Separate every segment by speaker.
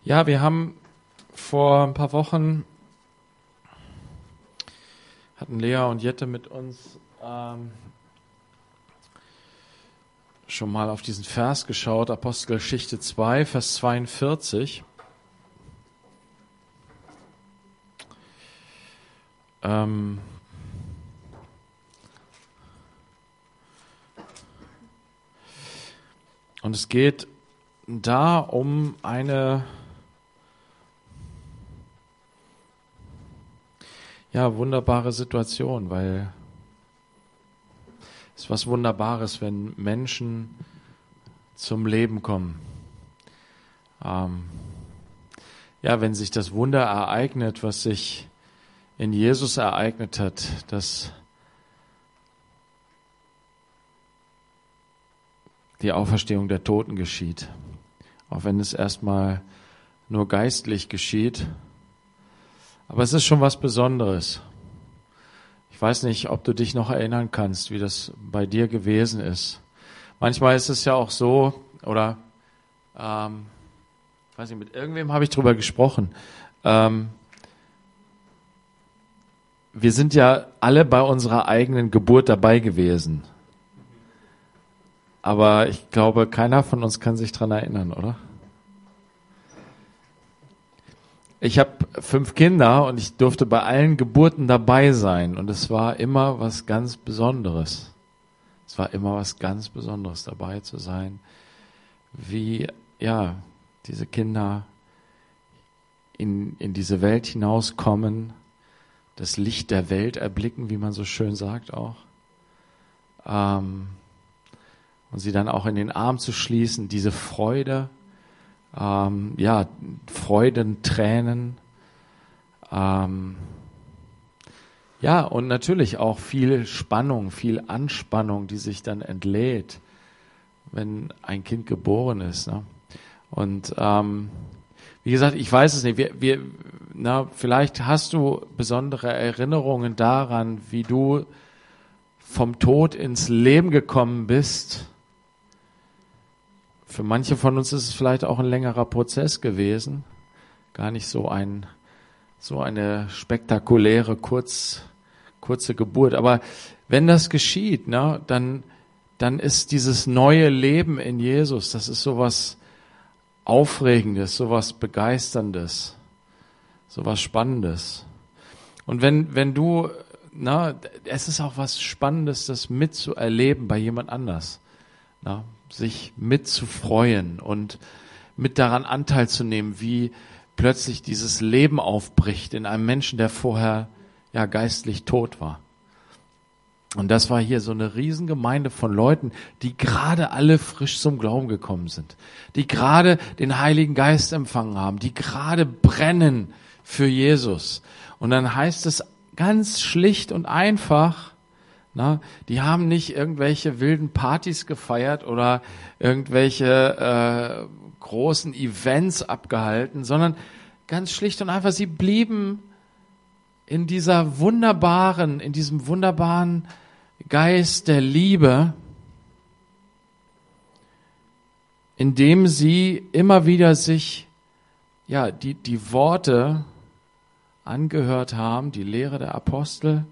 Speaker 1: Ja, wir haben vor ein paar Wochen, hatten Lea und Jette mit uns schon mal auf diesen Vers geschaut, Apostelgeschichte 2, Vers 42. Und es geht da um eine wunderbare Situation, weil es ist was Wunderbares, wenn Menschen zum Leben kommen. Wenn sich das Wunder ereignet, was sich in Jesus ereignet hat, dass die Auferstehung der Toten geschieht. Auch wenn es erstmal nur geistlich geschieht. Aber es ist schon was Besonderes. Ich weiß nicht, ob du dich noch erinnern kannst, wie das bei dir gewesen ist. Manchmal ist es ja auch so, oder weiß nicht, mit irgendwem habe ich drüber gesprochen. Wir sind ja alle bei unserer eigenen Geburt dabei gewesen. Aber ich glaube, keiner von uns kann sich dran erinnern, oder? Ich habe 5 Kinder und ich durfte bei allen Geburten dabei sein. Und es war immer was ganz Besonderes. Es war immer was ganz Besonderes, dabei zu sein, wie diese Kinder in diese Welt hinauskommen, das Licht der Welt erblicken, wie man so schön sagt auch. Und sie dann auch in den Arm zu schließen, diese Freude, Freudentränen, und natürlich auch viel Spannung, viel Anspannung, die sich dann entlädt, wenn ein Kind geboren ist. Ne? Und wie gesagt, ich weiß es nicht. Vielleicht hast du besondere Erinnerungen daran, wie du vom Tod ins Leben gekommen bist. Für manche von uns ist es vielleicht auch ein längerer Prozess gewesen. Gar nicht so eine spektakuläre, kurze Geburt. Aber wenn das geschieht, ne, dann ist dieses neue Leben in Jesus, das ist sowas Aufregendes, sowas Begeisterndes, sowas Spannendes. Und wenn du, es ist auch was Spannendes, das mitzuerleben bei jemand anders. Na, sich mitzufreuen und mit daran Anteil zu nehmen, wie plötzlich dieses Leben aufbricht in einem Menschen, der vorher geistlich tot war. Und das war hier so eine Riesengemeinde von Leuten, die gerade alle frisch zum Glauben gekommen sind, die gerade den Heiligen Geist empfangen haben, die gerade brennen für Jesus. Und dann heißt es ganz schlicht und einfach, die haben nicht irgendwelche wilden Partys gefeiert oder irgendwelche großen Events abgehalten, sondern ganz schlicht und einfach, sie blieben in diesem wunderbaren Geist der Liebe, indem sie immer wieder sich die Worte angehört haben, die Lehre der Apostel.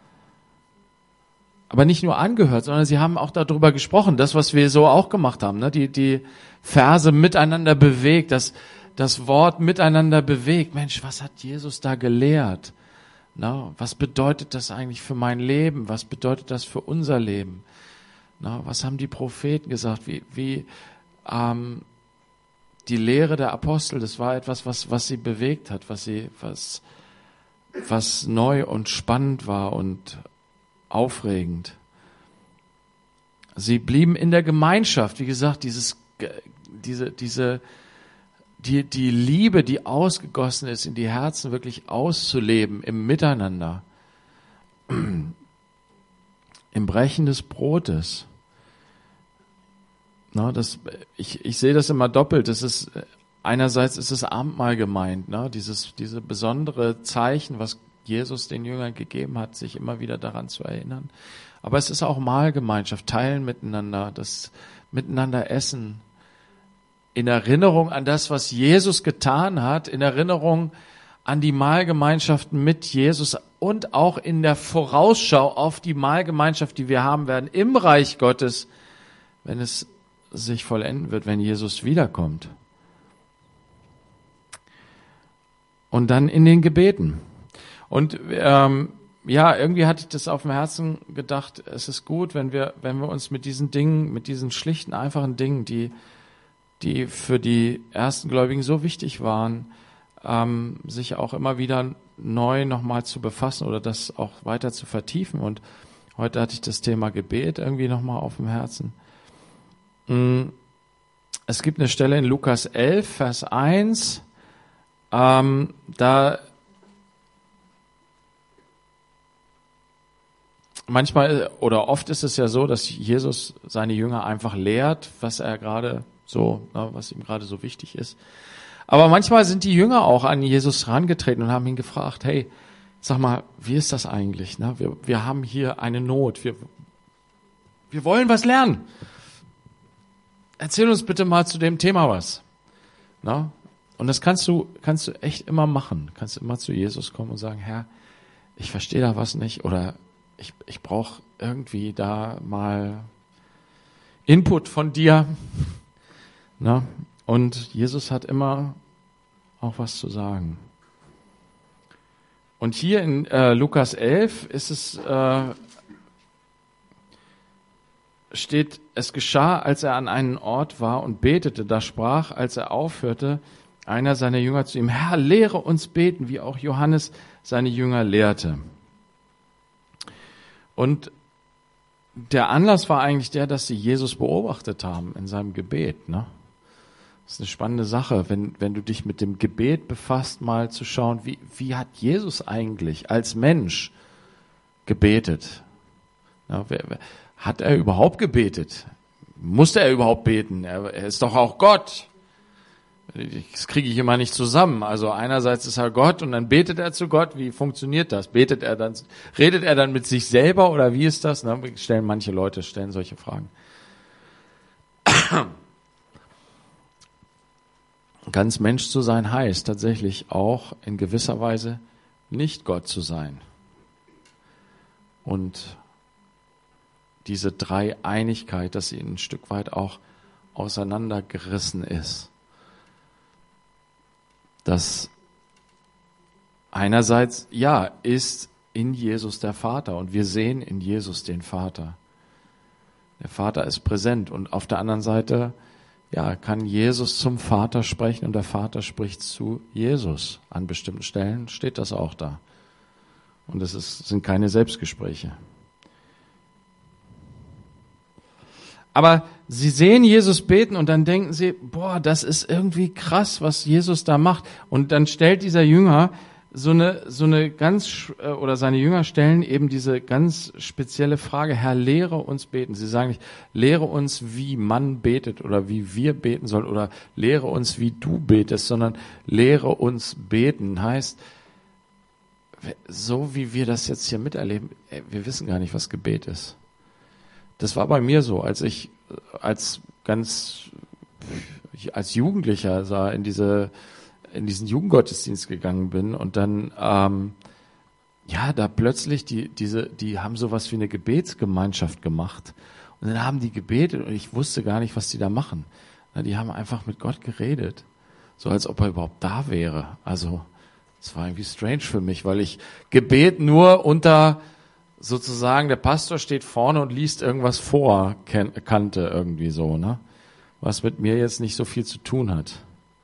Speaker 1: Aber nicht nur angehört, sondern sie haben auch darüber gesprochen, das, was wir so auch gemacht haben, ne? Die Verse miteinander bewegt, das Wort miteinander bewegt. Mensch, was hat Jesus da gelehrt? Na, was bedeutet das eigentlich für mein Leben? Was bedeutet das für unser Leben? Na, was haben die Propheten gesagt? Wie die Lehre der Apostel, das war etwas, was sie bewegt hat, was neu und spannend war und aufregend. Sie blieben in der Gemeinschaft, wie gesagt, die Liebe, die ausgegossen ist in die Herzen, wirklich auszuleben im Miteinander, im Brechen des Brotes. Ich sehe das immer doppelt. Einerseits ist es Abendmahl gemeint, diese besondere Zeichen, was Jesus den Jüngern gegeben hat, sich immer wieder daran zu erinnern. Aber es ist auch Mahlgemeinschaft, teilen miteinander, das Miteinander essen, in Erinnerung an das, was Jesus getan hat, in Erinnerung an die Mahlgemeinschaften mit Jesus und auch in der Vorausschau auf die Mahlgemeinschaft, die wir haben werden im Reich Gottes, wenn es sich vollenden wird, wenn Jesus wiederkommt. Und dann in den Gebeten. Und irgendwie hatte ich das auf dem Herzen gedacht, es ist gut, wenn wir uns mit diesen Dingen, mit diesen schlichten, einfachen Dingen, die für die ersten Gläubigen so wichtig waren, sich auch immer wieder neu nochmal zu befassen oder das auch weiter zu vertiefen. Und heute hatte ich das Thema Gebet irgendwie nochmal auf dem Herzen. Es gibt eine Stelle in Lukas 11, Vers 1, da manchmal oder oft ist es ja so, dass Jesus seine Jünger einfach lehrt, was er gerade so, was ihm gerade so wichtig ist. Aber manchmal sind die Jünger auch an Jesus herangetreten und haben ihn gefragt, hey, sag mal, wie ist das eigentlich? Wir haben hier eine Not, wir wollen was lernen. Erzähl uns bitte mal zu dem Thema was. Und das kannst du echt immer machen. Kannst immer zu Jesus kommen und sagen, Herr, ich verstehe da was nicht oder ich brauche irgendwie da mal Input von dir. Und Jesus hat immer auch was zu sagen. Und hier in Lukas 11 ist es, steht, es geschah, als er an einen Ort war und betete, da sprach, als er aufhörte, einer seiner Jünger zu ihm, Herr, lehre uns beten, wie auch Johannes seine Jünger lehrte. Und der Anlass war eigentlich der, dass sie Jesus beobachtet haben in seinem Gebet. Das ist eine spannende Sache, wenn du dich mit dem Gebet befasst, mal zu schauen, wie hat Jesus eigentlich als Mensch gebetet? Hat er überhaupt gebetet? Musste er überhaupt beten? Er ist doch auch Gott. Das kriege ich immer nicht zusammen. Also einerseits ist er Gott und dann betet er zu Gott. Wie funktioniert das? Redet er dann mit sich selber oder wie ist das? Manche Leute stellen solche Fragen. Ganz Mensch zu sein heißt tatsächlich auch in gewisser Weise nicht Gott zu sein. Und diese Dreieinigkeit, dass sie ein Stück weit auch auseinandergerissen ist. Dass einerseits, ist in Jesus der Vater und wir sehen in Jesus den Vater. Der Vater ist präsent und auf der anderen Seite, kann Jesus zum Vater sprechen und der Vater spricht zu Jesus. An bestimmten Stellen steht das auch da. Und es sind keine Selbstgespräche. Aber sie sehen Jesus beten und dann denken sie, das ist irgendwie krass, was Jesus da macht. Und dann stellt dieser Jünger seine Jünger stellen eben diese ganz spezielle Frage, Herr, lehre uns beten. Sie sagen nicht, lehre uns, wie man betet oder wie wir beten sollen oder lehre uns, wie du betest, sondern lehre uns beten. Heißt, so wie wir das jetzt hier miterleben, wir wissen gar nicht, was Gebet ist. Das war bei mir so, als ich als Jugendlicher in diesen Jugendgottesdienst gegangen bin und dann da plötzlich die haben sowas wie eine Gebetsgemeinschaft gemacht und dann haben die gebetet und ich wusste gar nicht, was die da machen. Die haben einfach mit Gott geredet, so als ob er überhaupt da wäre. Also es war irgendwie strange für mich, weil ich Gebet nur unter sozusagen, der Pastor steht vorne und liest irgendwas vor, kannte irgendwie so, was mit mir jetzt nicht so viel zu tun hat.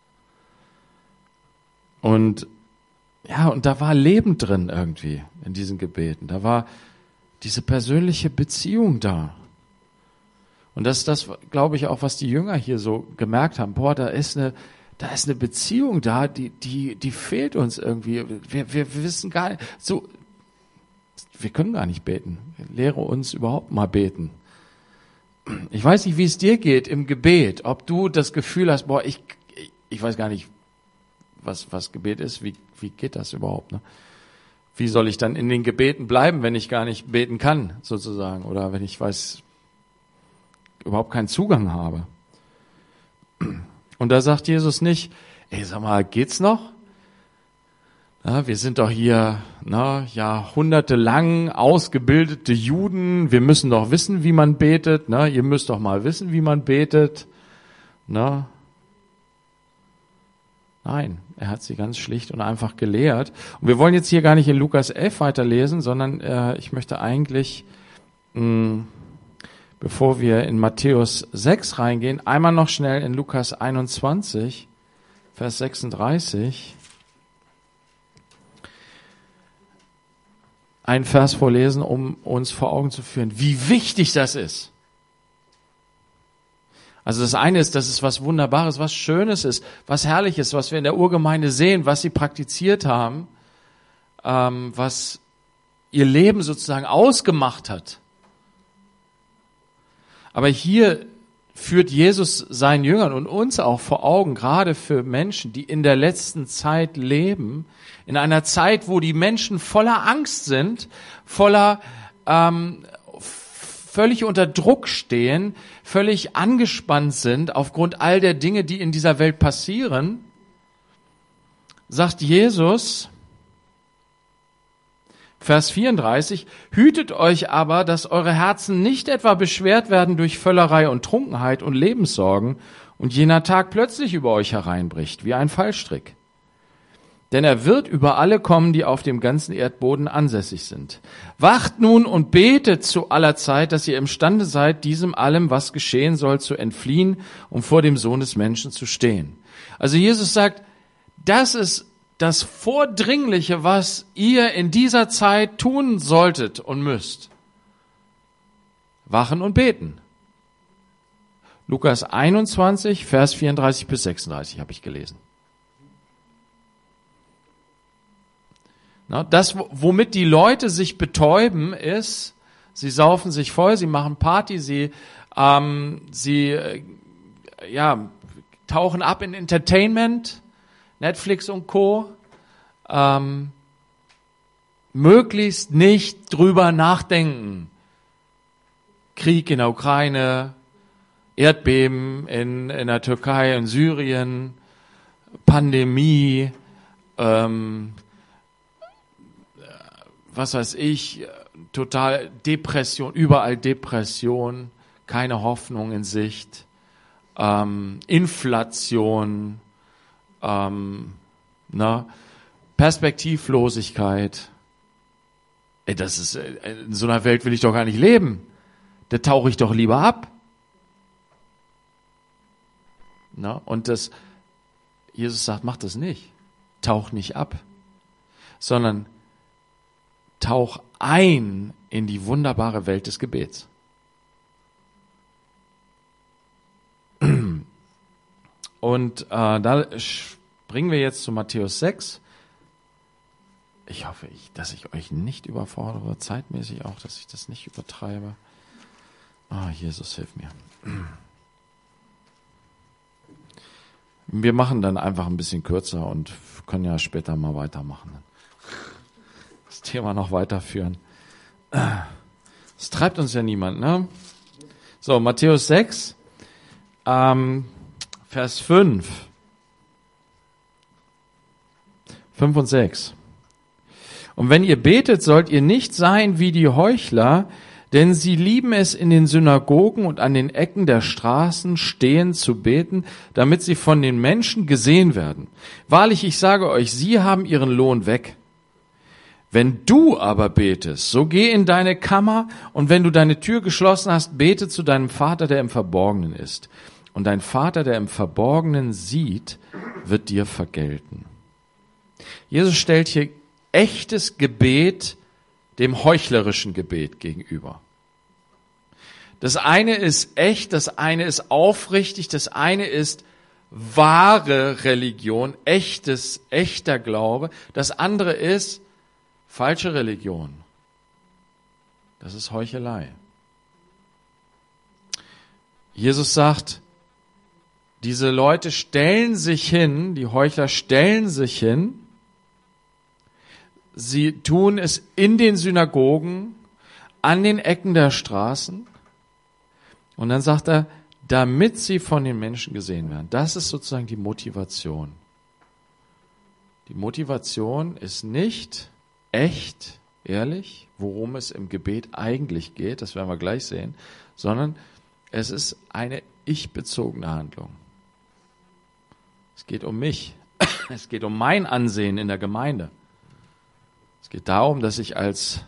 Speaker 1: Und da war Leben drin irgendwie in diesen Gebeten. Da war diese persönliche Beziehung da. Und das ist das, glaube ich, auch, was die Jünger hier so gemerkt haben. Da ist eine Beziehung da, die fehlt uns irgendwie. Wir wissen gar nicht, wir können gar nicht beten. Lehre uns überhaupt mal beten. Ich weiß nicht, wie es dir geht im Gebet, ob du das Gefühl hast, ich weiß gar nicht, was Gebet ist, wie geht das überhaupt? Wie soll ich dann in den Gebeten bleiben, wenn ich gar nicht beten kann, sozusagen, oder wenn ich überhaupt keinen Zugang habe? Und da sagt Jesus nicht, ey, sag mal, geht's noch? Ja, wir sind doch hier jahrhundertelang ausgebildete Juden. Wir müssen doch wissen, wie man betet. Ihr müsst doch mal wissen, wie man betet. Nein, er hat sie ganz schlicht und einfach gelehrt. Und wir wollen jetzt hier gar nicht in Lukas 11 weiterlesen, sondern ich möchte eigentlich, bevor wir in Matthäus 6 reingehen, einmal noch schnell in Lukas 21, Vers 36, einen Vers vorlesen, um uns vor Augen zu führen, wie wichtig das ist. Also das eine ist, dass es was Wunderbares, was Schönes ist, was Herrliches, was wir in der Urgemeinde sehen, was sie praktiziert haben, was ihr Leben sozusagen ausgemacht hat. Aber hier führt Jesus seinen Jüngern und uns auch vor Augen, gerade für Menschen, die in der letzten Zeit leben, in einer Zeit, wo die Menschen voller Angst sind, völlig unter Druck stehen, völlig angespannt sind aufgrund all der Dinge, die in dieser Welt passieren, sagt Jesus, Vers 34, hütet euch aber, dass eure Herzen nicht etwa beschwert werden durch Völlerei und Trunkenheit und Lebenssorgen und jener Tag plötzlich über euch hereinbricht, wie ein Fallstrick. Denn er wird über alle kommen, die auf dem ganzen Erdboden ansässig sind. Wacht nun und betet zu aller Zeit, dass ihr imstande seid, diesem allem, was geschehen soll, zu entfliehen, um vor dem Sohn des Menschen zu stehen. Also Jesus sagt, das ist das Vordringliche, was ihr in dieser Zeit tun solltet und müsst. Wachen und beten. Lukas 21, Vers 34 bis 36 habe ich gelesen. Das, womit die Leute sich betäuben, ist, sie saufen sich voll, sie machen Party, sie tauchen ab in Entertainment, Netflix und Co. Möglichst nicht drüber nachdenken. Krieg in der Ukraine, Erdbeben in der Türkei, in Syrien, Pandemie, was weiß ich, total Depression, überall Depression, keine Hoffnung in Sicht, Inflation, Perspektivlosigkeit. In so einer Welt will ich doch gar nicht leben. Da tauche ich doch lieber ab. Und Jesus sagt, mach das nicht. Tauch nicht ab, sondern tauch ein in die wunderbare Welt des Gebets. Und da springen wir jetzt zu Matthäus 6. Ich hoffe, dass ich euch nicht überfordere, zeitmäßig auch, dass ich das nicht übertreibe. Jesus, hilf mir. Wir machen dann einfach ein bisschen kürzer und können ja später mal weitermachen. Das Thema noch weiterführen. Das treibt uns ja niemand, ne? So, Matthäus 6, Vers 5 und 6. Und wenn ihr betet, sollt ihr nicht sein wie die Heuchler, denn sie lieben es, in den Synagogen und an den Ecken der Straßen stehen zu beten, damit sie von den Menschen gesehen werden. Wahrlich, ich sage euch, sie haben ihren Lohn weg. Wenn du aber betest, so geh in deine Kammer, und wenn du deine Tür geschlossen hast, bete zu deinem Vater, der im Verborgenen ist. Und dein Vater, der im Verborgenen sieht, wird dir vergelten. Jesus stellt hier echtes Gebet dem heuchlerischen Gebet gegenüber. Das eine ist echt, das eine ist aufrichtig, das eine ist wahre Religion, echter Glaube. Das andere ist falsche Religion. Das ist Heuchelei. Jesus sagt, diese Leute stellen sich hin, die Heuchler stellen sich hin. Sie tun es in den Synagogen, an den Ecken der Straßen. Und dann sagt er, damit sie von den Menschen gesehen werden. Das ist sozusagen die Motivation. Die Motivation ist nicht echt, ehrlich, worum es im Gebet eigentlich geht, das werden wir gleich sehen, sondern es ist eine ich-bezogene Handlung. Es geht um mich. Es geht um mein Ansehen in der Gemeinde. Es geht darum, dass ich als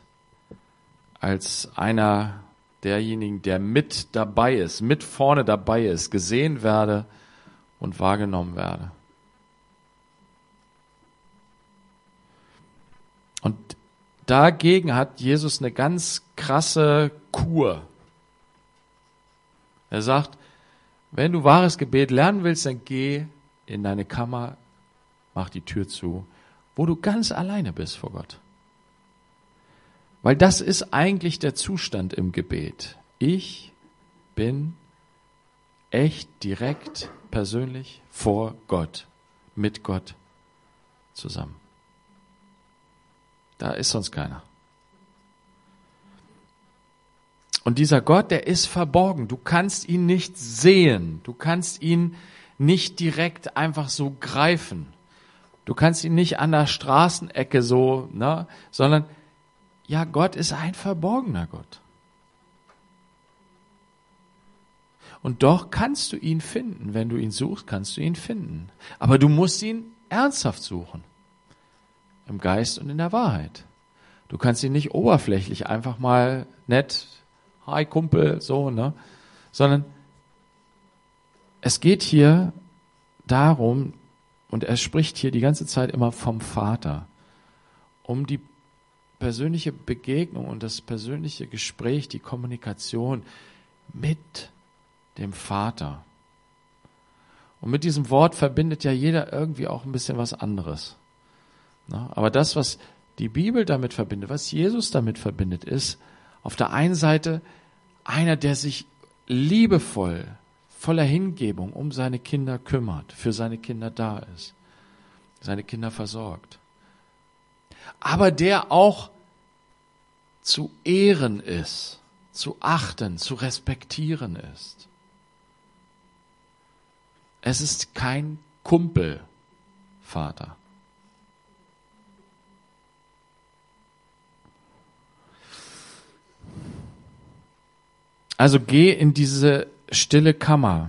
Speaker 1: einer derjenigen, der mit dabei ist, mit vorne dabei ist, gesehen werde und wahrgenommen werde. Und dagegen hat Jesus eine ganz krasse Kur. Er sagt, wenn du wahres Gebet lernen willst, dann geh in deine Kammer, mach die Tür zu, wo du ganz alleine bist vor Gott. Weil das ist eigentlich der Zustand im Gebet. Ich bin echt direkt, persönlich vor Gott, mit Gott zusammen. Da ist sonst keiner. Und dieser Gott, der ist verborgen. Du kannst ihn nicht sehen. Du kannst ihn nicht direkt einfach so greifen. Du kannst ihn nicht an der Straßenecke so, sondern ja, Gott ist ein verborgener Gott. Und doch kannst du ihn finden. Wenn du ihn suchst, kannst du ihn finden. Aber du musst ihn ernsthaft suchen. Im Geist und in der Wahrheit. Du kannst ihn nicht oberflächlich einfach mal nett, hi Kumpel, so, sondern es geht hier darum, und er spricht hier die ganze Zeit immer vom Vater, um die persönliche Begegnung und das persönliche Gespräch, die Kommunikation mit dem Vater. Und mit diesem Wort verbindet ja jeder irgendwie auch ein bisschen was anderes. Aber das, was die Bibel damit verbindet, was Jesus damit verbindet, ist auf der einen Seite einer, der sich liebevoll, voller Hingebung um seine Kinder kümmert, für seine Kinder da ist, seine Kinder versorgt. Aber der auch zu ehren ist, zu achten, zu respektieren ist. Es ist kein Kumpelvater. Also geh in diese stille Kammer.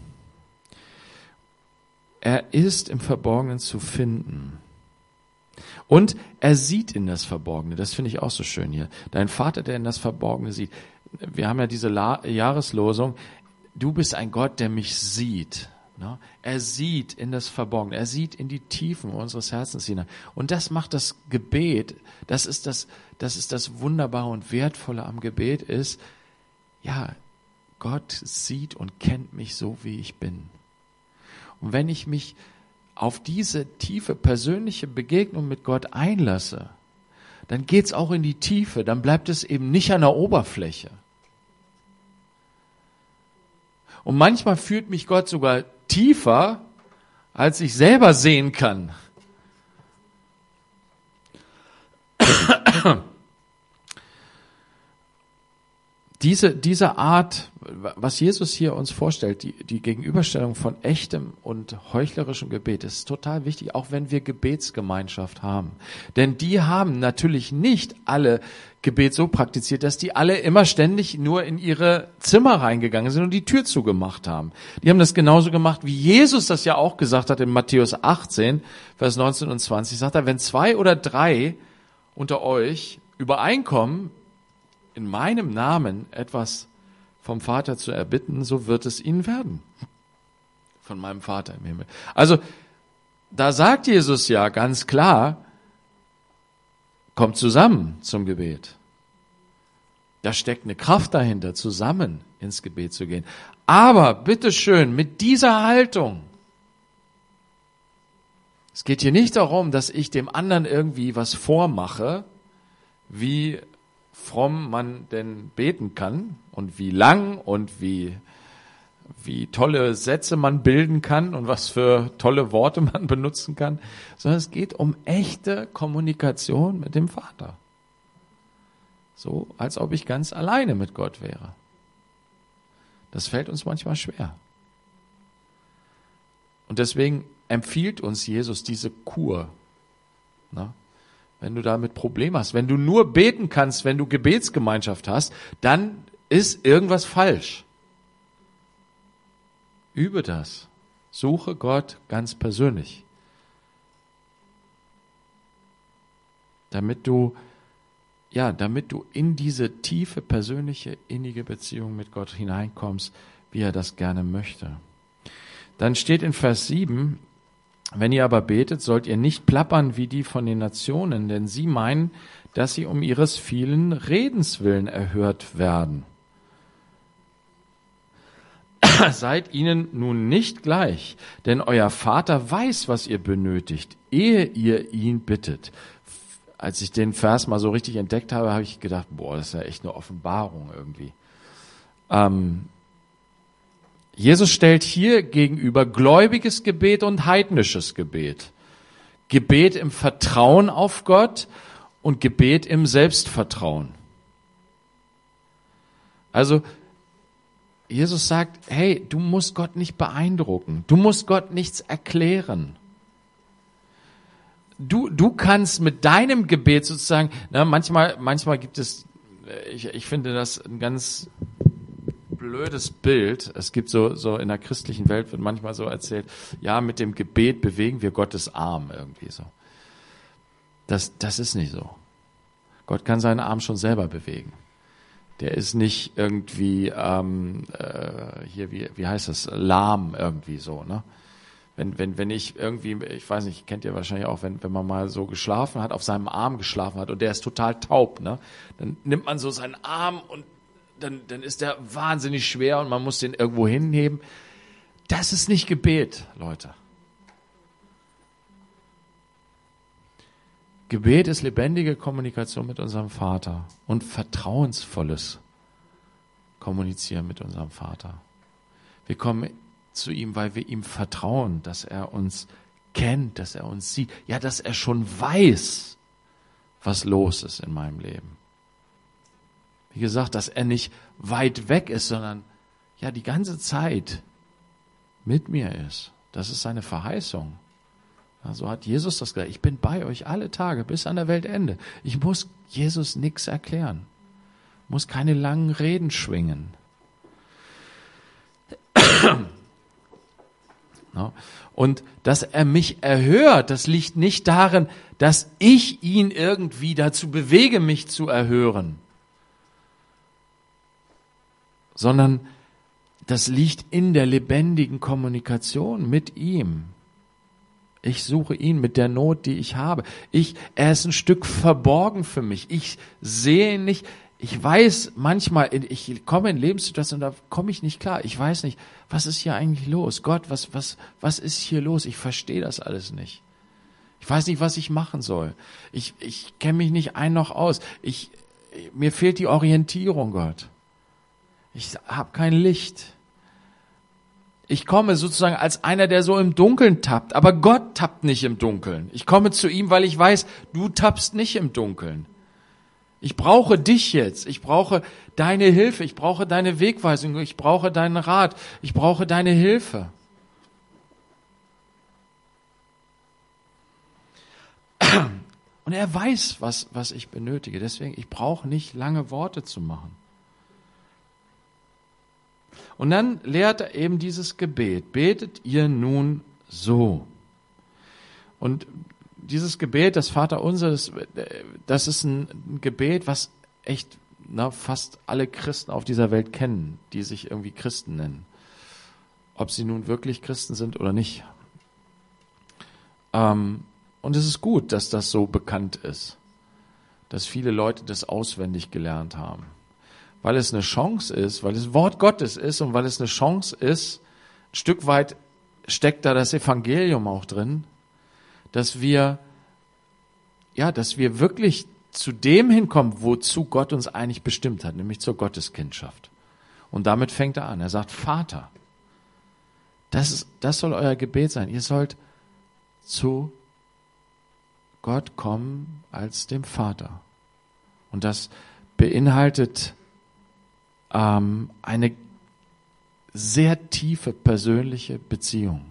Speaker 1: Er ist im Verborgenen zu finden. Und er sieht in das Verborgene. Das finde ich auch so schön hier. Dein Vater, der in das Verborgene sieht. Wir haben ja diese Jahreslosung. Du bist ein Gott, der mich sieht. Er sieht in das Verborgene. Er sieht in die Tiefen unseres Herzens hinein. Und das macht das Gebet. Das ist das Wunderbare und Wertvolle am Gebet ist, ja, Gott sieht und kennt mich so, wie ich bin. Und wenn ich mich auf diese tiefe persönliche Begegnung mit Gott einlasse, dann geht's auch in die Tiefe, dann bleibt es eben nicht an der Oberfläche. Und manchmal führt mich Gott sogar tiefer, als ich selber sehen kann. Diese Art, was Jesus hier uns vorstellt, die Gegenüberstellung von echtem und heuchlerischem Gebet, ist total wichtig, auch wenn wir Gebetsgemeinschaft haben. Denn die haben natürlich nicht alle Gebet so praktiziert, dass die alle immer ständig nur in ihre Zimmer reingegangen sind und die Tür zugemacht haben. Die haben das genauso gemacht, wie Jesus das ja auch gesagt hat in Matthäus 18, Vers 19 und 20, sagt er, wenn 2 oder 3 unter euch übereinkommen, in meinem Namen etwas vom Vater zu erbitten, so wird es ihnen werden. Von meinem Vater im Himmel. Also, da sagt Jesus ja ganz klar, kommt zusammen zum Gebet. Da steckt eine Kraft dahinter, zusammen ins Gebet zu gehen. Aber, bitteschön, mit dieser Haltung. Es geht hier nicht darum, dass ich dem anderen irgendwie was vormache, wie fromm man denn beten kann und wie lang und wie tolle Sätze man bilden kann und was für tolle Worte man benutzen kann, sondern es geht um echte Kommunikation mit dem Vater. So, als ob ich ganz alleine mit Gott wäre. Das fällt uns manchmal schwer. Und deswegen empfiehlt uns Jesus diese Kur. Na? Wenn du damit Probleme hast, wenn du nur beten kannst, wenn du Gebetsgemeinschaft hast, dann ist irgendwas falsch. Übe das. Suche Gott ganz persönlich. Damit du in diese tiefe, persönliche, innige Beziehung mit Gott hineinkommst, wie er das gerne möchte. Dann steht in Vers 7, wenn ihr aber betet, sollt ihr nicht plappern wie die von den Nationen, denn sie meinen, dass sie um ihres vielen Redens willen erhört werden. Seid ihnen nun nicht gleich, denn euer Vater weiß, was ihr benötigt, ehe ihr ihn bittet. Als ich den Vers mal so richtig entdeckt habe, habe ich gedacht, das ist ja echt eine Offenbarung irgendwie. Jesus stellt hier gegenüber gläubiges Gebet und heidnisches Gebet. Gebet im Vertrauen auf Gott und Gebet im Selbstvertrauen. Also Jesus sagt, hey, du musst Gott nicht beeindrucken. Du musst Gott nichts erklären. Du kannst mit deinem Gebet sozusagen, manchmal gibt es, ich finde das ein ganz blödes Bild. Es gibt so in der christlichen Welt wird manchmal so erzählt, ja, mit dem Gebet bewegen wir Gottes Arm irgendwie so. Das ist nicht so. Gott kann seinen Arm schon selber bewegen. Der ist nicht irgendwie wie heißt das, lahm irgendwie so, ne? Wenn ich irgendwie, ich weiß nicht, kennt ihr wahrscheinlich auch, wenn man mal so geschlafen hat, auf seinem Arm geschlafen hat und der ist total taub, ne? Dann nimmt man so seinen Arm und dann ist der wahnsinnig schwer und man muss den irgendwo hinheben. Das ist nicht Gebet, Leute. Gebet ist lebendige Kommunikation mit unserem Vater und vertrauensvolles Kommunizieren mit unserem Vater. Wir kommen zu ihm, weil wir ihm vertrauen, dass er uns kennt, dass er uns sieht, ja, dass er schon weiß, was los ist in meinem Leben. Wie gesagt, dass er nicht weit weg ist, sondern ja die ganze Zeit mit mir ist. Das ist seine Verheißung. Ja, so hat Jesus das gesagt. Ich bin bei euch alle Tage bis an der Weltende. Ich muss Jesus nichts erklären. Muss keine langen Reden schwingen. No. Und dass er mich erhört, das liegt nicht darin, dass ich ihn irgendwie dazu bewege, mich zu erhören, sondern das liegt in der lebendigen Kommunikation mit ihm. Ich suche ihn mit der Not, die ich habe. Er ist ein Stück verborgen für mich. Ich sehe ihn nicht. Ich weiß manchmal, ich komme in Lebenssituationen, da komme ich nicht klar. Ich weiß nicht, was ist hier eigentlich los? Gott, was ist hier los? Ich verstehe das alles nicht. Ich weiß nicht, was ich machen soll. Ich kenne mich nicht ein noch aus. Mir fehlt die Orientierung, Gott. Ich habe kein Licht. Ich komme sozusagen als einer, der so im Dunkeln tappt. Aber Gott tappt nicht im Dunkeln. Ich komme zu ihm, weil ich weiß, du tappst nicht im Dunkeln. Ich brauche dich jetzt. Ich brauche deine Hilfe. Ich brauche deine Wegweisung. Ich brauche deinen Rat. Ich brauche deine Hilfe. Und er weiß, was ich benötige. Deswegen, ich brauche nicht lange Worte zu machen. Und dann lehrt er eben dieses Gebet. Betet ihr nun so. Und dieses Gebet, das Vaterunser, das ist ein Gebet, was echt fast alle Christen auf dieser Welt kennen, die sich irgendwie Christen nennen. Ob sie nun wirklich Christen sind oder nicht. Und es ist gut, dass das so bekannt ist, dass viele Leute das auswendig gelernt haben. Weil es eine Chance ist, weil es Wort Gottes ist und weil es eine Chance ist, ein Stück weit steckt da das Evangelium auch drin, dass wir wirklich zu dem hinkommen, wozu Gott uns eigentlich bestimmt hat, nämlich zur Gotteskindschaft. Und damit fängt er an. Er sagt, Vater, das soll euer Gebet sein. Ihr sollt zu Gott kommen als dem Vater. Und das beinhaltet eine sehr tiefe persönliche Beziehung.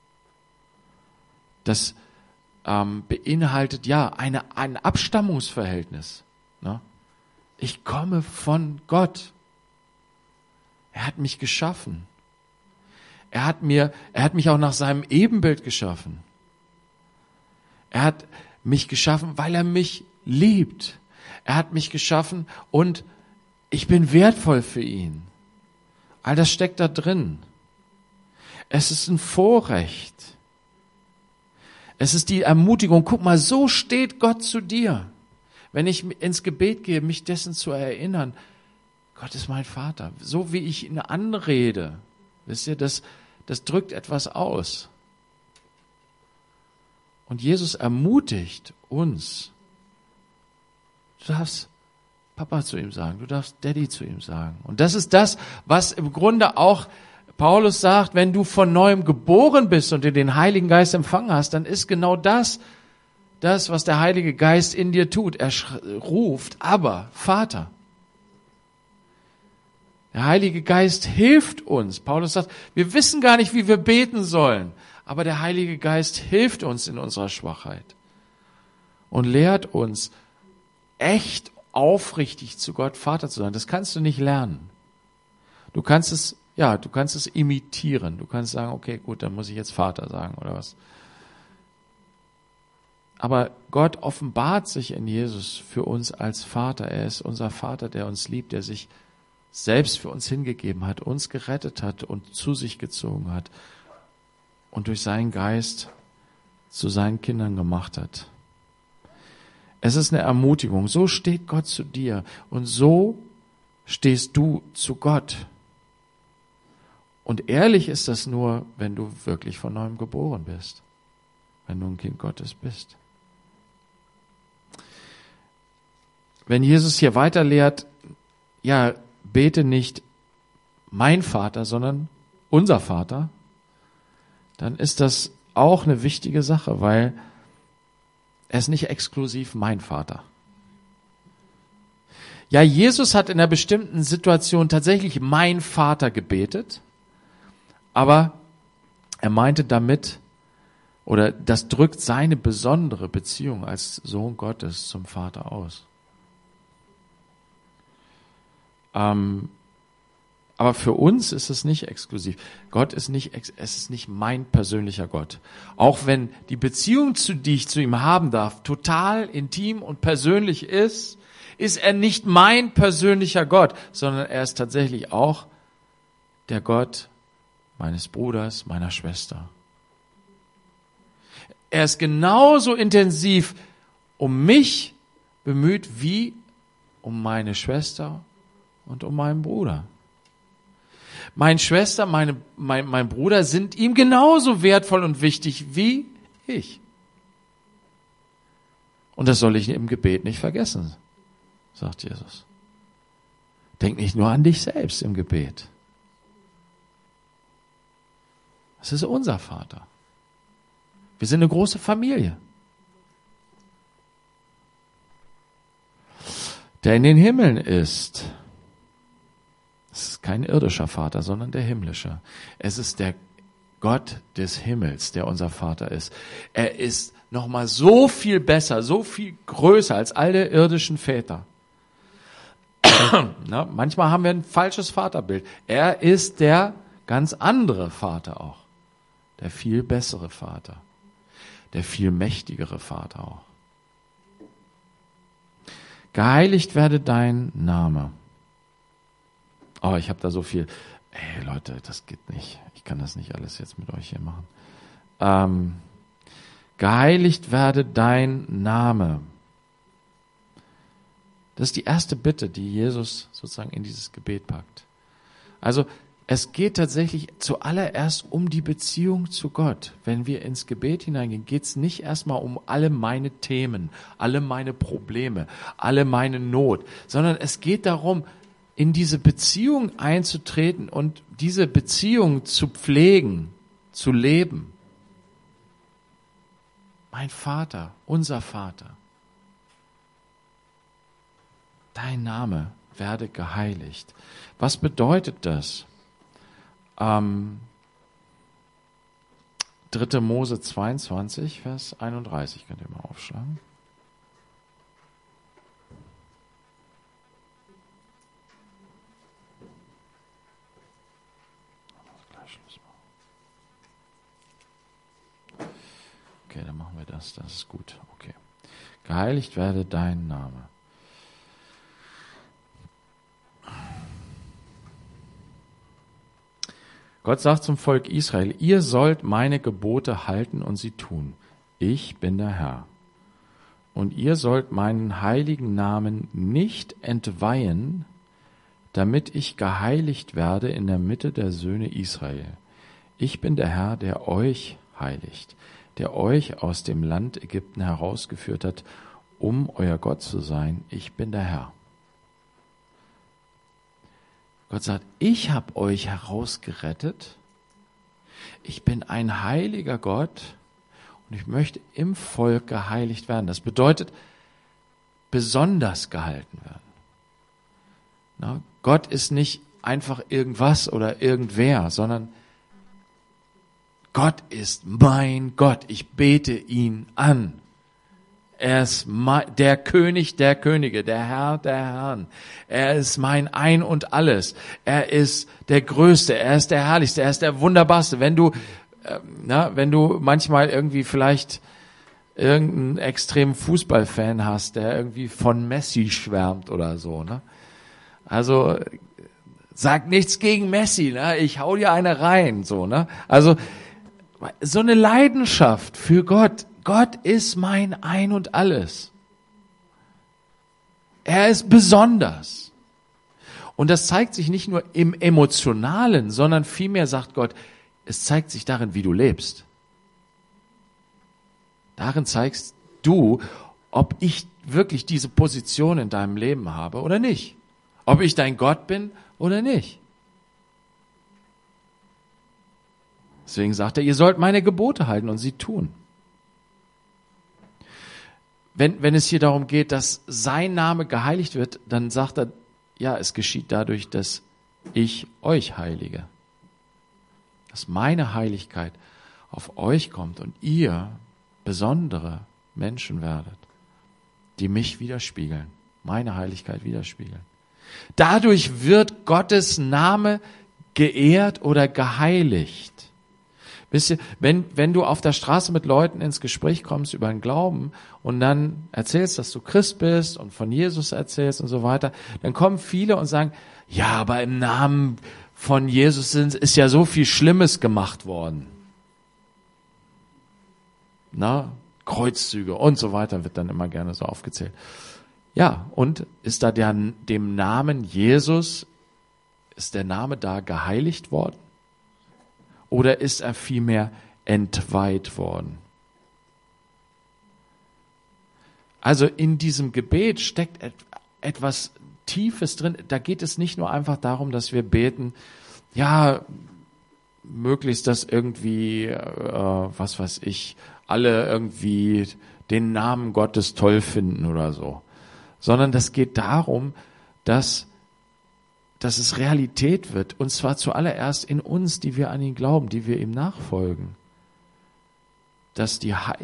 Speaker 1: Das beinhaltet ein Abstammungsverhältnis. Ne? Ich komme von Gott. Er hat mich geschaffen. Er hat mich auch nach seinem Ebenbild geschaffen. Er hat mich geschaffen, weil er mich liebt. Er hat mich geschaffen und ich bin wertvoll für ihn. All das steckt da drin. Es ist ein Vorrecht. Es ist die Ermutigung, guck mal, so steht Gott zu dir. Wenn ich ins Gebet gehe, mich dessen zu erinnern, Gott ist mein Vater. So wie ich ihn anrede, wisst ihr, das drückt etwas aus. Und Jesus ermutigt uns. Du darfst Papa zu ihm sagen, du darfst Daddy zu ihm sagen. Und das ist das, was im Grunde auch Paulus sagt, wenn du von neuem geboren bist und du den Heiligen Geist empfangen hast, dann ist genau das, was der Heilige Geist in dir tut. Er ruft, aber Vater. Der Heilige Geist hilft uns. Paulus sagt, wir wissen gar nicht, wie wir beten sollen, aber der Heilige Geist hilft uns in unserer Schwachheit und lehrt uns, echt aufrichtig zu Gott Vater zu sein. Das kannst du nicht lernen. Du kannst es imitieren. Du kannst sagen, okay, gut, dann muss ich jetzt Vater sagen oder was. Aber Gott offenbart sich in Jesus für uns als Vater. Er ist unser Vater, der uns liebt, der sich selbst für uns hingegeben hat, uns gerettet hat und zu sich gezogen hat und durch seinen Geist zu seinen Kindern gemacht hat. Es ist eine Ermutigung. So steht Gott zu dir und so stehst du zu Gott. Und ehrlich ist das nur, wenn du wirklich von neuem geboren bist, wenn du ein Kind Gottes bist. Wenn Jesus hier weiter lehrt, bete nicht mein Vater, sondern unser Vater, dann ist das auch eine wichtige Sache, weil er ist nicht exklusiv mein Vater. Ja, Jesus hat in einer bestimmten Situation tatsächlich mein Vater gebetet, aber er meinte damit, oder das drückt seine besondere Beziehung als Sohn Gottes zum Vater aus. Aber für uns ist es nicht exklusiv. Es ist nicht mein persönlicher Gott. Auch wenn die Beziehung, die ich zu ihm haben darf, total intim und persönlich ist er nicht mein persönlicher Gott, sondern er ist tatsächlich auch der Gott meines Bruders, meiner Schwester. Er ist genauso intensiv um mich bemüht wie um meine Schwester und um meinen Bruder. Meine Schwester, mein Bruder sind ihm genauso wertvoll und wichtig wie ich. Und das soll ich im Gebet nicht vergessen, sagt Jesus. Denk nicht nur an dich selbst im Gebet. Das ist unser Vater. Wir sind eine große Familie. Der in den Himmeln ist. Es ist kein irdischer Vater, sondern der himmlische. Es ist der Gott des Himmels, der unser Vater ist. Er ist nochmal so viel besser, so viel größer als alle irdischen Väter. Manchmal haben wir ein falsches Vaterbild. Er ist der ganz andere Vater auch. Der viel bessere Vater. Der viel mächtigere Vater auch. Geheiligt werde dein Name. Oh, ich habe da so viel. Ey, Leute, das geht nicht. Ich kann das nicht alles jetzt mit euch hier machen. Geheiligt werde dein Name. Das ist die erste Bitte, die Jesus sozusagen in dieses Gebet packt. Also es geht tatsächlich zuallererst um die Beziehung zu Gott. Wenn wir ins Gebet hineingehen, geht es nicht erstmal um alle meine Themen, alle meine Probleme, alle meine Not, sondern es geht darum, in diese Beziehung einzutreten und diese Beziehung zu pflegen, zu leben. Mein Vater, unser Vater, dein Name werde geheiligt. Was bedeutet das? 3. Mose 22, Vers 31, könnt ihr mal aufschlagen. Okay, dann machen wir das ist gut. Okay. Geheiligt werde dein Name. Gott sagt zum Volk Israel, ihr sollt meine Gebote halten und sie tun. Ich bin der Herr. Und ihr sollt meinen heiligen Namen nicht entweihen, damit ich geheiligt werde in der Mitte der Söhne Israel. Ich bin der Herr, der euch heiligt, der euch aus dem Land Ägypten herausgeführt hat, um euer Gott zu sein. Ich bin der Herr. Gott sagt, ich habe euch herausgerettet. Ich bin ein heiliger Gott und ich möchte im Volk geheiligt werden. Das bedeutet, besonders gehalten werden. Na, Gott ist nicht einfach irgendwas oder irgendwer, sondern Gott ist mein Gott. Ich bete ihn an. Er ist der König der Könige, der Herr der Herren. Er ist mein Ein und Alles. Er ist der Größte, er ist der Herrlichste, er ist der Wunderbarste. Wenn du manchmal irgendwie vielleicht irgendeinen extremen Fußballfan hast, der irgendwie von Messi schwärmt oder so, ne? Also, sag nichts gegen Messi, ne? Ich hau dir eine rein, so, ne? Also, so eine Leidenschaft für Gott. Gott ist mein Ein und Alles. Er ist besonders. Und das zeigt sich nicht nur im Emotionalen, sondern vielmehr sagt Gott, es zeigt sich darin, wie du lebst. Darin zeigst du, ob ich wirklich diese Position in deinem Leben habe oder nicht. Ob ich dein Gott bin oder nicht. Deswegen sagt er, ihr sollt meine Gebote halten und sie tun. Wenn es hier darum geht, dass sein Name geheiligt wird, dann sagt er, ja, es geschieht dadurch, dass ich euch heilige. Dass meine Heiligkeit auf euch kommt und ihr besondere Menschen werdet, die mich widerspiegeln, meine Heiligkeit widerspiegeln. Dadurch wird Gottes Name geehrt oder geheiligt. Wisst ihr, wenn du auf der Straße mit Leuten ins Gespräch kommst über den Glauben und dann erzählst, dass du Christ bist und von Jesus erzählst und so weiter, dann kommen viele und sagen, ja, aber im Namen von Jesus ist ja so viel Schlimmes gemacht worden. Na, Kreuzzüge und so weiter wird dann immer gerne so aufgezählt. Ja, und ist da dem Namen Jesus, ist der Name da geheiligt worden? Oder ist er vielmehr entweiht worden? Also in diesem Gebet steckt etwas Tiefes drin. Da geht es nicht nur einfach darum, dass wir beten, ja, möglichst, dass irgendwie, was weiß ich, alle irgendwie den Namen Gottes toll finden oder so. Sondern das geht darum, dass es Realität wird, und zwar zuallererst in uns, die wir an ihn glauben, die wir ihm nachfolgen. Dass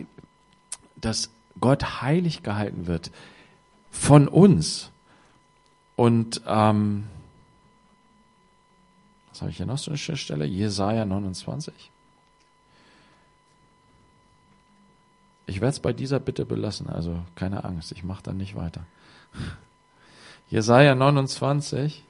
Speaker 1: Gott heilig gehalten wird von uns. Und was habe ich hier noch so eine Stelle? Jesaja 29. Ich werde es bei dieser Bitte belassen, also keine Angst, ich mache dann nicht weiter. Jesaja 29.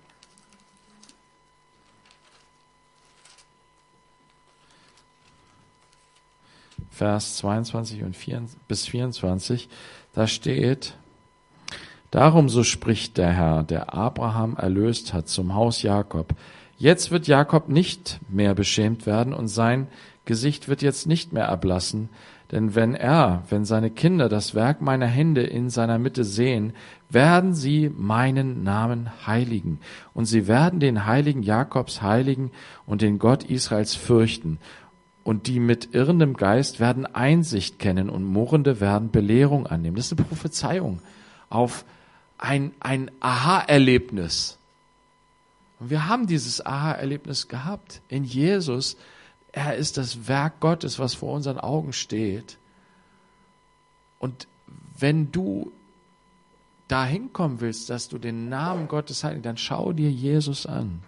Speaker 1: Vers 22 bis 24, da steht, darum so spricht der Herr, der Abraham erlöst hat zum Haus Jakob. Jetzt wird Jakob nicht mehr beschämt werden und sein Gesicht wird jetzt nicht mehr erblassen, denn wenn seine Kinder das Werk meiner Hände in seiner Mitte sehen, werden sie meinen Namen heiligen und sie werden den Heiligen Jakobs heiligen und den Gott Israels fürchten. Und die mit irrendem Geist werden Einsicht kennen und Murrende werden Belehrung annehmen. Das ist eine Prophezeiung auf ein Aha-Erlebnis, Und wir haben dieses Aha-Erlebnis gehabt. In Jesus, er ist das Werk Gottes, was vor unseren Augen steht. Und wenn du dahin kommen willst, dass du den Namen Gottes heiligst, dann schau dir Jesus an.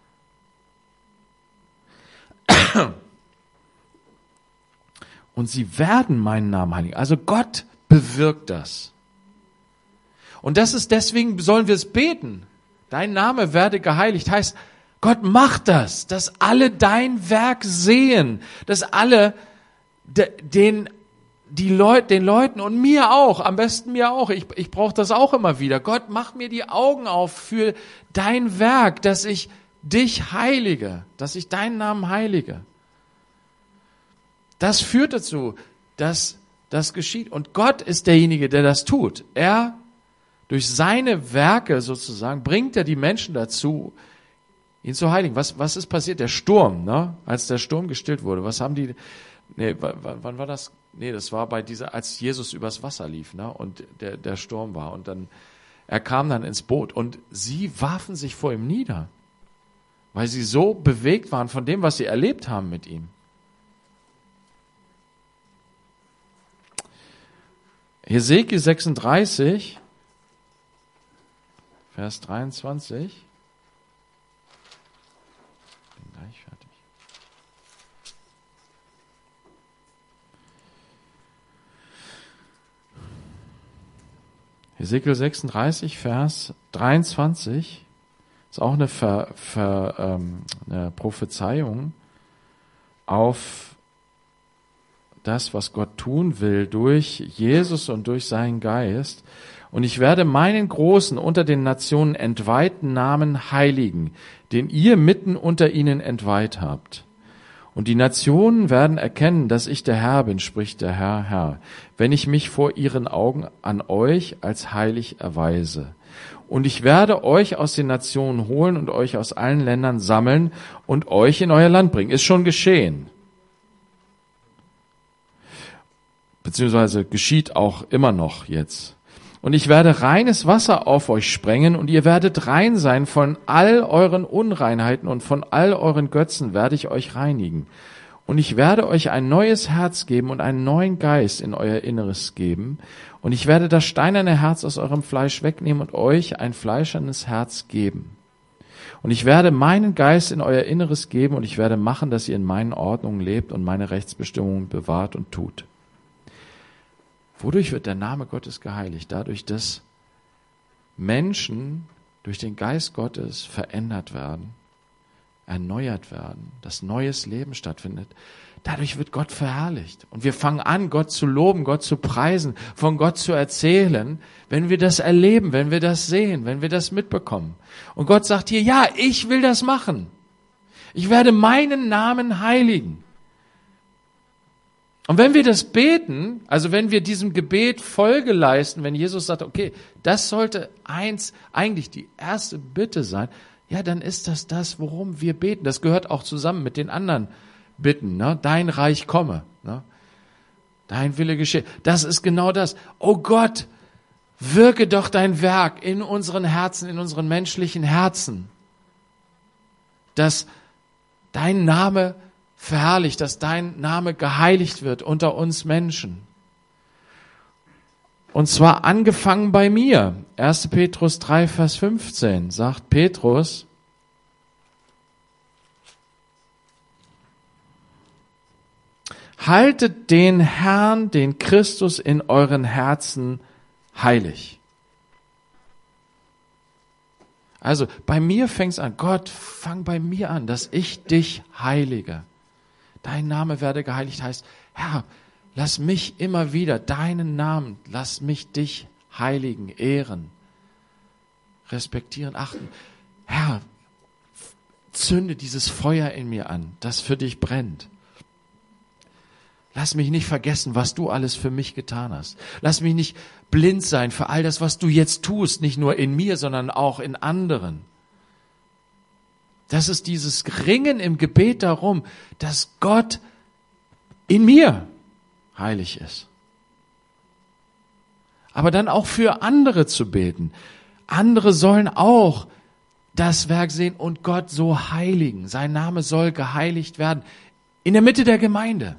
Speaker 1: Und sie werden meinen Namen heiligen. Also Gott bewirkt das. Und das ist deswegen, sollen wir es beten. Dein Name werde geheiligt. Heißt, Gott macht das, dass alle dein Werk sehen, dass alle den Leuten und mir auch, am besten mir auch, ich brauche das auch immer wieder. Gott, mach mir die Augen auf für dein Werk, dass ich dich heilige, dass ich deinen Namen heilige. Das führt dazu, dass das geschieht. Und Gott ist derjenige, der das tut. Er, durch seine Werke sozusagen, bringt er die Menschen dazu, ihn zu heiligen. Was ist passiert? Der Sturm, ne? Als der Sturm gestillt wurde. Was haben die, wann war das? Das war als Jesus übers Wasser lief, ne? Und der Sturm war. Und dann, er kam dann ins Boot und sie warfen sich vor ihm nieder, weil sie so bewegt waren von dem, was sie erlebt haben mit ihm. Hesekiel 36, Vers 23. Bin gleich fertig. Hesekiel 36, Vers 23. Ist auch eine Prophezeiung auf das, was Gott tun will durch Jesus und durch seinen Geist. Und ich werde meinen großen, unter den Nationen entweihten Namen heiligen, den ihr mitten unter ihnen entweiht habt. Und die Nationen werden erkennen, dass ich der Herr bin, spricht der Herr, wenn ich mich vor ihren Augen an euch als heilig erweise. Und ich werde euch aus den Nationen holen und euch aus allen Ländern sammeln und euch in euer Land bringen. Ist schon geschehen. Beziehungsweise geschieht auch immer noch jetzt. Und ich werde reines Wasser auf euch sprengen und ihr werdet rein sein von all euren Unreinheiten und von all euren Götzen werde ich euch reinigen. Und ich werde euch ein neues Herz geben und einen neuen Geist in euer Inneres geben. Und ich werde das steinerne Herz aus eurem Fleisch wegnehmen und euch ein fleischernes Herz geben. Und ich werde meinen Geist in euer Inneres geben und ich werde machen, dass ihr in meinen Ordnungen lebt und meine Rechtsbestimmungen bewahrt und tut. Wodurch wird der Name Gottes geheiligt? Dadurch, dass Menschen durch den Geist Gottes verändert werden, erneuert werden, dass neues Leben stattfindet. Dadurch wird Gott verherrlicht. Und wir fangen an, Gott zu loben, Gott zu preisen, von Gott zu erzählen, wenn wir das erleben, wenn wir das sehen, wenn wir das mitbekommen. Und Gott sagt hier, ja, ich will das machen. Ich werde meinen Namen heiligen. Und wenn wir das beten, also wenn wir diesem Gebet Folge leisten, wenn Jesus sagt, okay, das sollte eigentlich die erste Bitte sein, ja, dann ist das, worum wir beten. Das gehört auch zusammen mit den anderen Bitten, ne? Dein Reich komme, ne? Dein Wille geschehe. Das ist genau das. Oh Gott, wirke doch dein Werk in unseren Herzen, in unseren menschlichen Herzen, dass dein Name verherrlicht, dass dein Name geheiligt wird unter uns Menschen. Und zwar angefangen bei mir. 1. Petrus 3, Vers 15 sagt Petrus, haltet den Herrn, den Christus in euren Herzen heilig. Also bei mir fängt es an. Gott, fang bei mir an, dass ich dich heilige. Dein Name werde geheiligt heißt, Herr, lass mich immer wieder deinen Namen, lass mich dich heiligen, ehren, respektieren, achten. Herr, zünde dieses Feuer in mir an, das für dich brennt. Lass mich nicht vergessen, was du alles für mich getan hast. Lass mich nicht blind sein für all das, was du jetzt tust, nicht nur in mir, sondern auch in anderen. Das ist dieses Ringen im Gebet darum, dass Gott in mir heilig ist. Aber dann auch für andere zu beten. Andere sollen auch das Werk sehen und Gott so heiligen. Sein Name soll geheiligt werden. In der Mitte der Gemeinde.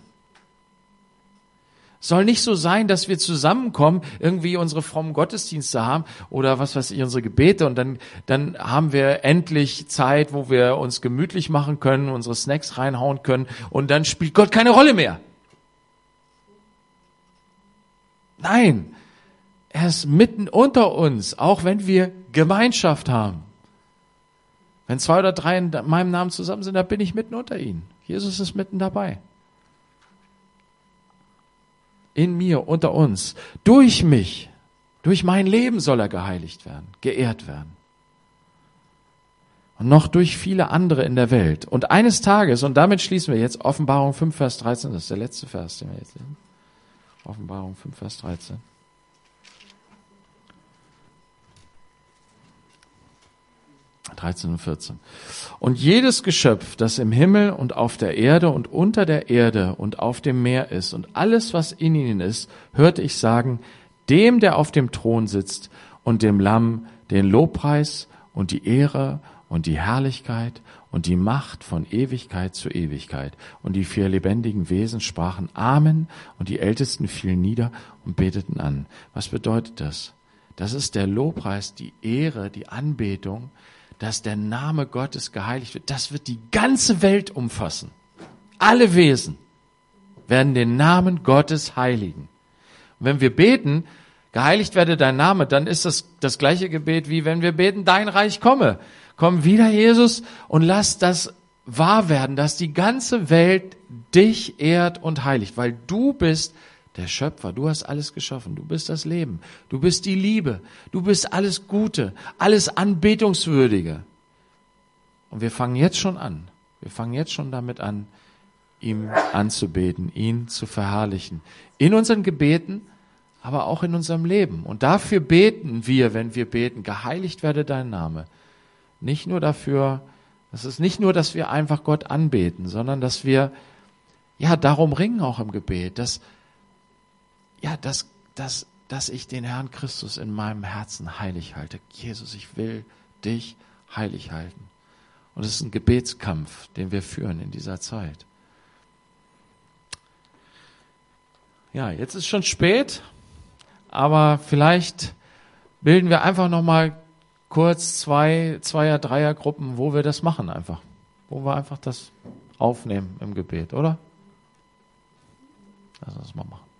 Speaker 1: Soll nicht so sein, dass wir zusammenkommen, irgendwie unsere frommen Gottesdienste haben oder was weiß ich, unsere Gebete und dann haben wir endlich Zeit, wo wir uns gemütlich machen können, unsere Snacks reinhauen können und dann spielt Gott keine Rolle mehr. Nein, er ist mitten unter uns, auch wenn wir Gemeinschaft haben. Wenn 2 oder 3 in meinem Namen zusammen sind, dann bin ich mitten unter ihnen. Jesus ist mitten dabei. In mir, unter uns. Durch mich, durch mein Leben soll er geheiligt werden, geehrt werden. Und noch durch viele andere in der Welt. Und eines Tages, und damit schließen wir jetzt Offenbarung 5, Vers 13, das ist der letzte Vers, den wir jetzt lesen. Offenbarung 5, Vers 13. Und 14. Und jedes Geschöpf, das im Himmel und auf der Erde und unter der Erde und auf dem Meer ist und alles, was in ihnen ist, hörte ich sagen, dem, der auf dem Thron sitzt und dem Lamm den Lobpreis und die Ehre und die Herrlichkeit und die Macht von Ewigkeit zu Ewigkeit. Und die 4 lebendigen Wesen sprachen Amen und die Ältesten fielen nieder und beteten an. Was bedeutet das? Das ist der Lobpreis, die Ehre, die Anbetung, dass der Name Gottes geheiligt wird. Das wird die ganze Welt umfassen. Alle Wesen werden den Namen Gottes heiligen. Und wenn wir beten, geheiligt werde dein Name, dann ist das gleiche Gebet, wie wenn wir beten, dein Reich komme. Komm wieder, Jesus, und lass das wahr werden, dass die ganze Welt dich ehrt und heiligt, weil du bist der Schöpfer, du hast alles geschaffen, du bist das Leben, du bist die Liebe, du bist alles Gute, alles Anbetungswürdige. Und wir fangen jetzt schon an, damit an, ihm anzubeten, ihn zu verherrlichen. In unseren Gebeten, aber auch in unserem Leben. Und dafür beten wir, wenn wir beten, geheiligt werde dein Name. Nicht nur dafür, das ist nicht nur, dass wir einfach Gott anbeten, sondern dass wir, darum ringen auch im Gebet, dass ich den Herrn Christus in meinem Herzen heilig halte. Jesus, ich will dich heilig halten. Und es ist ein Gebetskampf, den wir führen in dieser Zeit. Ja, jetzt ist schon spät, aber vielleicht bilden wir einfach nochmal kurz Zweier-, Dreiergruppen, wo wir das machen einfach. Wo wir einfach das aufnehmen im Gebet, oder? Lass uns das mal machen.